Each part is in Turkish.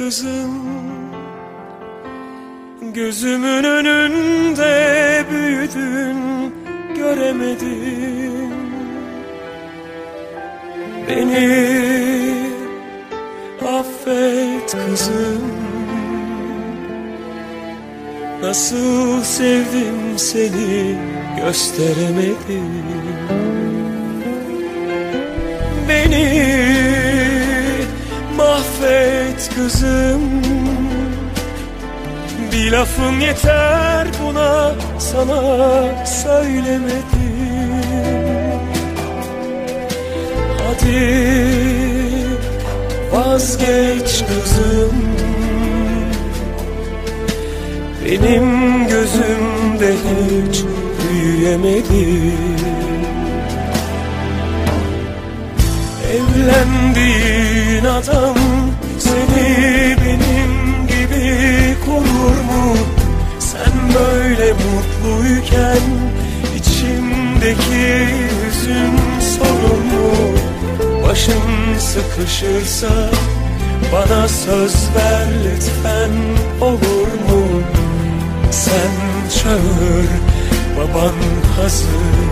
kızım, gözümün önünde büyüdün, göremedim. Beni affet kızım, nasıl sevdim seni gösteremedim. Beni mahvet kızım, bir lafım yeter buna, sana söylemedim. Hadi vazgeç kızım, benim gözümde hiç büyüyemedin. Evlendiğin adam seni benim gibi korur mu? Sen böyle mutluyken içimdeki hüzün sorun mu? Başın sıkışırsa bana söz ver lütfen, olur mu? Sen çağır, baban hazır.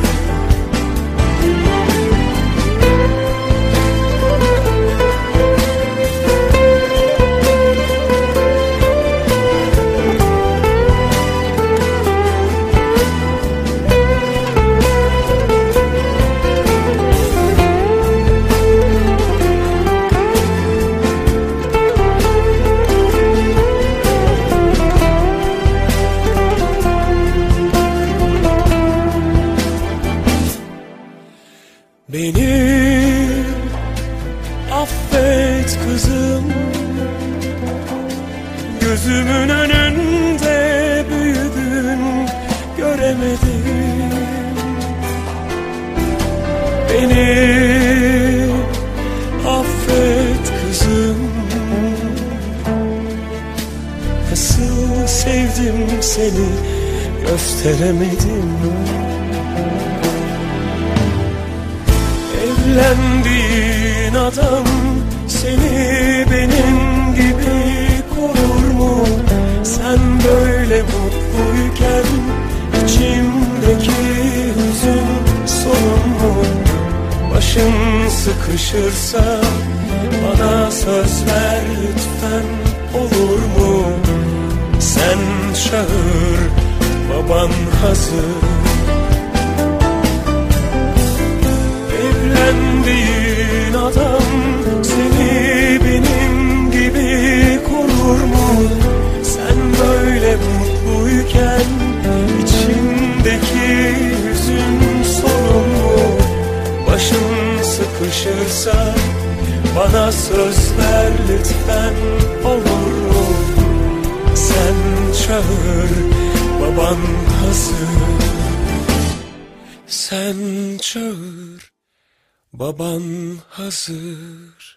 Beni affet kızım, gözümün önünde büyüdün, göremedim. Beni affet kızım, nasıl sevdim seni gösteremedim. Evlendiğin adam seni benim gibi korur mu? Sen böyle mutluyken içimdeki hüzün sorun mu? Başın sıkışırsa bana söz ver lütfen, olur mu? Sen çağır, baban hazır. Evlendiğin adam seni benim gibi korur mu? Sen böyle mutluyken içimdeki hüzün sorun mu? Başın sıkışırsa bana söz ver lütfen, olur mu? Sen çağır, baban hazır. Sen çağır, baban hazır.